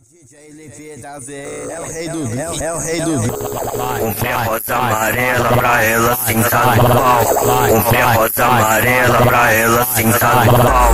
DJ LP da Z, é o rei do é o rei do Um pé rosa amarela pra ela sentar no pau. Um pé rosa amarela pra ela sentar no pau.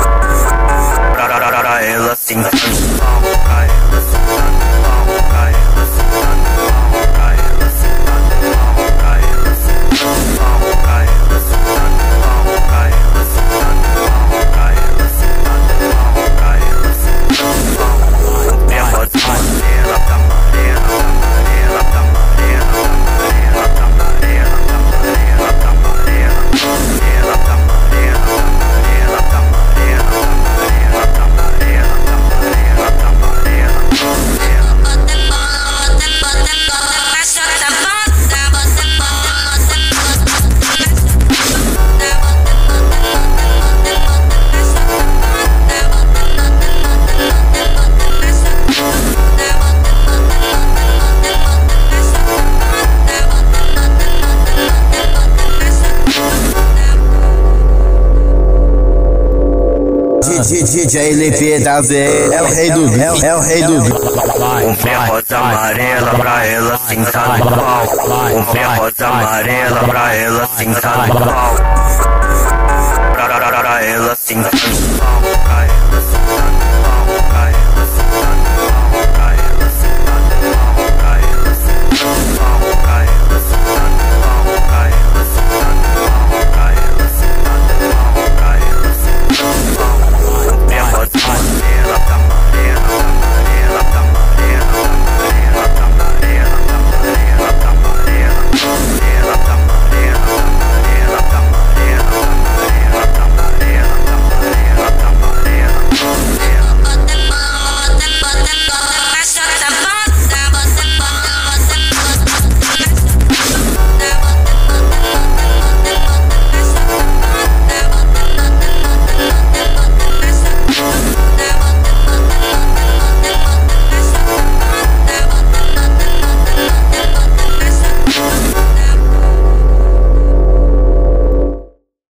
Pra ela sentar no pau. Pra ela sentar no pau. Pra ela sentar no pau. Pra ela sentar no pau. Pra ela sentar no pau. Pra ela sentar no pau. Pra ela sentar no pau. Pra ela sentar no pau. Pra ela sentar no pau. Um pé rosa amarela, tamarela, tamarela, tamarela, tamarela, tamarela, tamarela, tamarela, tamarela, tamarela, tamarela, tamarela, tamarela, tamarela, tamarela, DJ LP da Z, é o rei do é o rei do Um pé rosa amarela pra ela sentar no pau. Um pé rosa amarela pra ela sentar no pau. Pra ela sentar no pau.